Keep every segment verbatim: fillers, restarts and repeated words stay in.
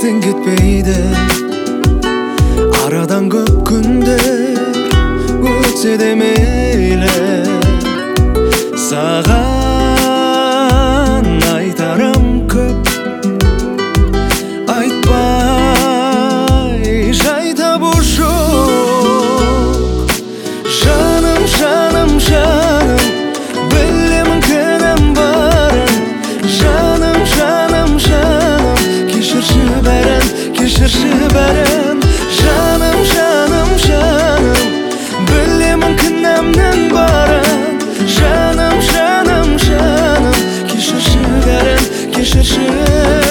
естен кетпейді. Арадан көп күндер өтсе де мейлі, саған айтарым көп. Айтпай жай табу жоқ. Жаным, жаным, жаным, білемін кінәм барын. Жаным, жаным, жаным, кешірші бәрін, кешірші бәрін. Жаным, жаным, жаным, білемін кінәмнің барын. Жаным, жаным, жаным, кешірші бәрін, кешірші бәрін.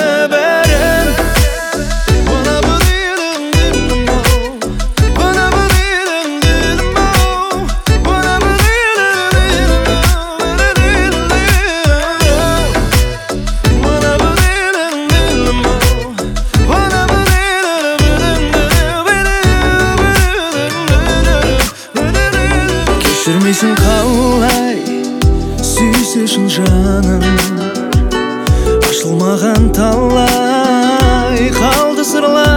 Кешірмейсің қалай сүйсе шын жаным, ашылмаған талай қалды сырлар.